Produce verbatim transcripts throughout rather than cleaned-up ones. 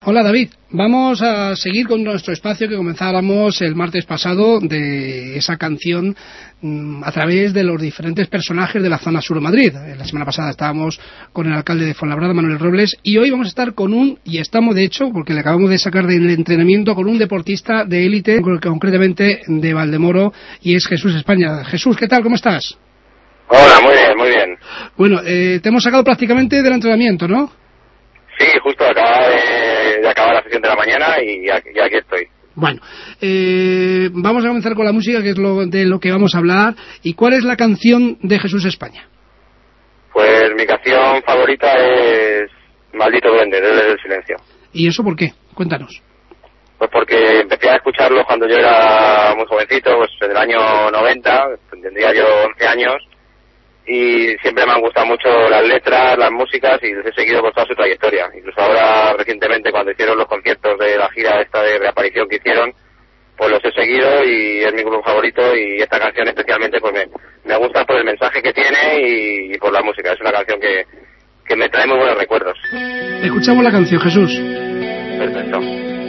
Hola David, vamos a seguir con nuestro espacio que comenzábamos el martes pasado de esa canción mmm, a través de los diferentes personajes de la zona sur de Madrid. La semana pasada estábamos con el alcalde de Fuenlabrada, Manuel Robles, y hoy vamos a estar con un, y estamos de hecho, porque le acabamos de sacar del entrenamiento, con un deportista de élite, concretamente de Valdemoro, y es Jesús España. Jesús, ¿qué tal? ¿Cómo estás? Hola, muy bien, muy bien. Bueno, eh, te hemos sacado prácticamente del entrenamiento, ¿no? Sí, justo acaba de, de acabar la sesión de la mañana y aquí, y aquí estoy. Bueno, eh, vamos a comenzar con la música, que es lo de lo que vamos a hablar. ¿Y cuál es la canción de Jesús España? Pues mi canción favorita es Maldito Duende, Desde el Silencio. ¿Y eso por qué? Cuéntanos. Pues porque empecé a escucharlo cuando yo era muy jovencito, pues en el año noventa, tendría yo once años, y siempre me han gustado mucho las letras, las músicas, y los he seguido por toda su trayectoria. Incluso ahora, recientemente, cuando hicieron los conciertos de la gira esta de reaparición que hicieron, pues los he seguido y es mi grupo favorito, y esta canción especialmente pues me, me gusta por el mensaje que tiene y, y por la música. Es una canción que, que me trae muy buenos recuerdos. Escuchamos la canción, Jesús. Perfecto.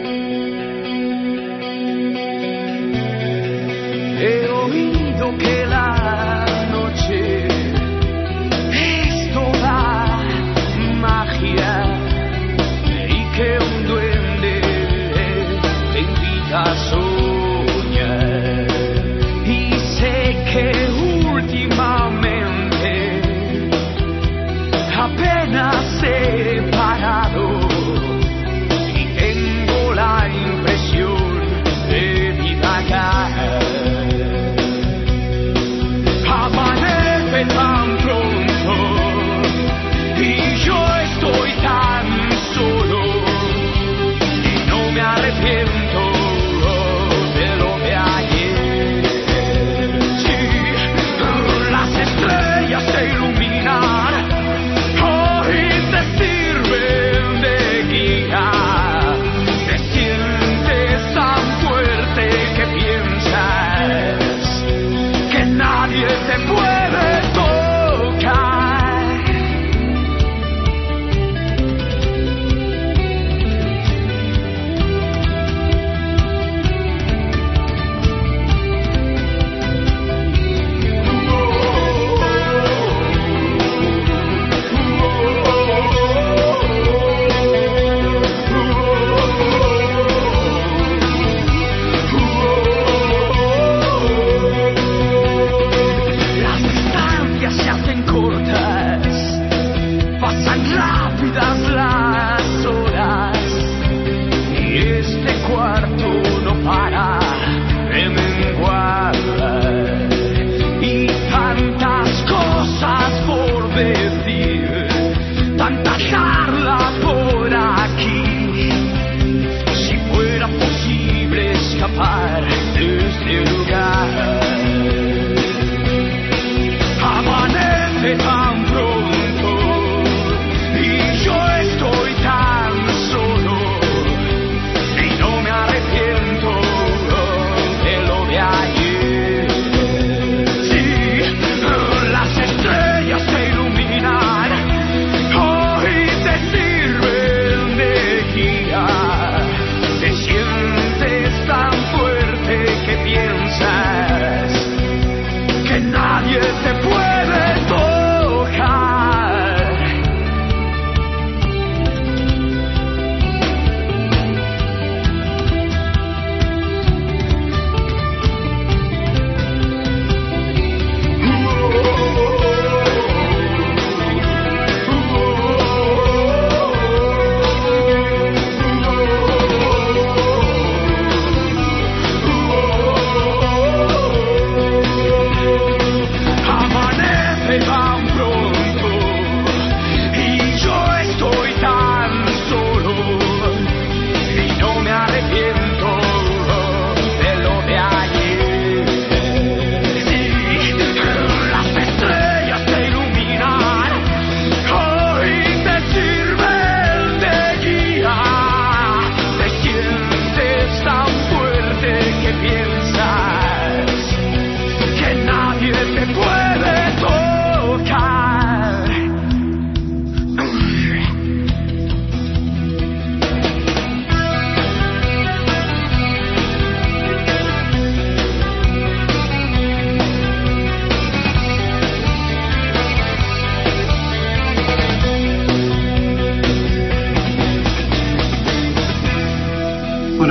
He oído que la noche es toda magia y que un duende te invita a soñar, y sé que últimamente apenas he parado y tengo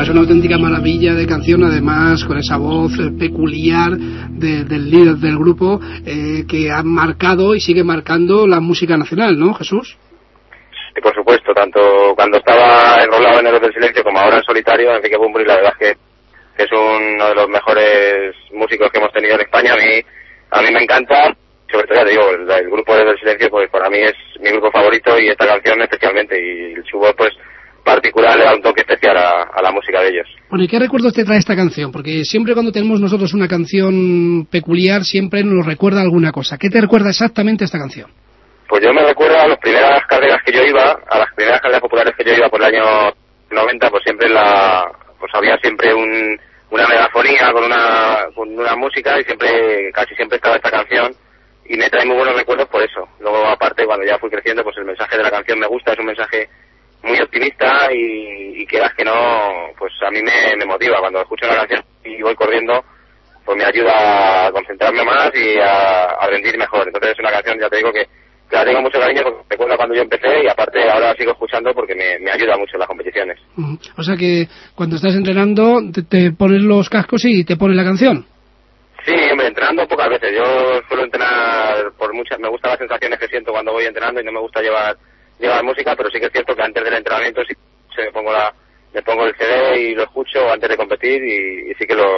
es una auténtica maravilla de canción, además con esa voz eh, peculiar de, del líder del grupo, eh, que ha marcado y sigue marcando la música nacional, ¿no, Jesús? Sí, por supuesto, tanto cuando estaba enrolado en Héroes del Silencio como ahora en solitario, Enrique Bunbury, la verdad es que es uno de los mejores músicos que hemos tenido en España. A mí, a mí me encanta, sobre todo ya te digo, el, el grupo Héroes del Silencio, pues para mí es mi grupo favorito, y esta canción especialmente, y su voz pues particular le da un toque especial a, a la música de ellos. Bueno, ¿y qué recuerdos te trae esta canción? Porque siempre cuando tenemos nosotros una canción peculiar, siempre nos recuerda alguna cosa. ¿Qué te recuerda exactamente esta canción? Pues yo me recuerdo a las primeras carreras que yo iba, a las primeras carreras populares que yo iba por el año noventa, pues siempre la, pues había siempre un, una megafonía con una, con una música, y siempre, casi siempre estaba esta canción, y me trae muy buenos recuerdos por eso. Luego, aparte, cuando ya fui creciendo, pues el mensaje de la canción me gusta, es un mensaje muy optimista, y, y quieras que no, pues a mí me, me motiva. Cuando escucho la canción y voy corriendo, pues me ayuda a concentrarme más y a, a rendir mejor. Entonces es una canción, ya te digo, que que la tengo mucho cariño porque recuerda cuando yo empecé, y aparte ahora la sigo escuchando porque me, me ayuda mucho en las competiciones. Uh-huh. O sea que cuando estás entrenando te, te pones los cascos y te pones la canción. Sí, hombre, entrenando pocas veces. Yo suelo entrenar por muchas, me gustan las sensaciones que siento cuando voy entrenando y no me gusta llevar llevar música, pero sí que es cierto que antes del entrenamiento sí me pongo la me pongo el C D y lo escucho antes de competir, y, y sí que lo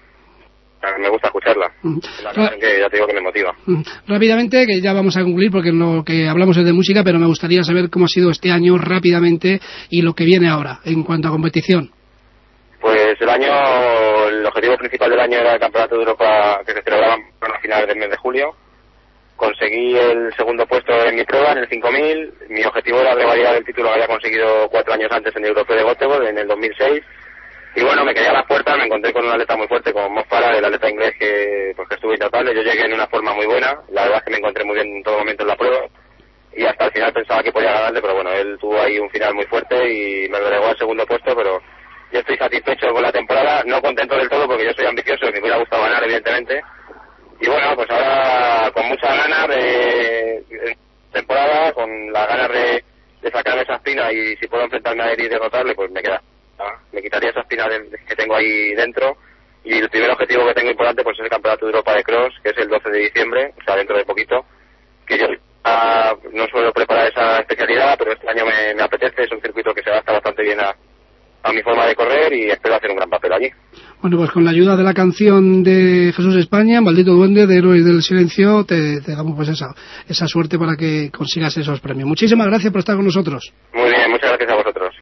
me gusta escucharla. Uh-huh. Es una canción que ya te digo que me motiva. Uh-huh. Rápidamente, que ya vamos a concluir porque lo que hablamos es de música, pero me gustaría saber cómo ha sido este año rápidamente y lo que viene ahora en cuanto a competición. Pues el año, el objetivo principal del año era el Campeonato de Europa, que se celebraba a finales del mes de julio. Conseguí el segundo puesto en mi prueba, en el cinco mil. Mi objetivo era revalidar el título que había conseguido cuatro años antes en el Europeo de Göteborg, en el dos mil seis. Y bueno, me quedé a las puertas, me encontré con un atleta muy fuerte, como Mo Farah, el atleta inglés que, pues, que estuvo intratable. Yo llegué en una forma muy buena, la verdad es que me encontré muy bien en todo momento en la prueba, y hasta el final pensaba que podía ganarle, pero bueno, él tuvo ahí un final muy fuerte y me relegó al segundo puesto, pero yo estoy satisfecho con la temporada, no contento del todo porque yo soy ambicioso y me hubiera gustado ganar, evidentemente. Y bueno, pues ahora con muchas ganas de, de temporada, con las ganas de, de sacarme esa espina, y si puedo enfrentarme a él y derrotarle, pues me queda. Me quitaría esa espina de, que tengo ahí dentro, y el primer objetivo que tengo importante pues es el Campeonato de Europa de Cross, que es el doce de diciembre, o sea, dentro de poquito, que yo ah, no suelo preparar esa especialidad, pero este año me, me apetece. Es un circuito que se adapta bastante bien a, a mi forma de correr, y espero hacer un gran papel allí. Bueno, pues con la ayuda de la canción de Jesús España, Maldito Duende, de Héroes del Silencio, te, te damos pues esa, esa suerte para que consigas esos premios. Muchísimas gracias por estar con nosotros. Muy bien, muchas gracias a vosotros.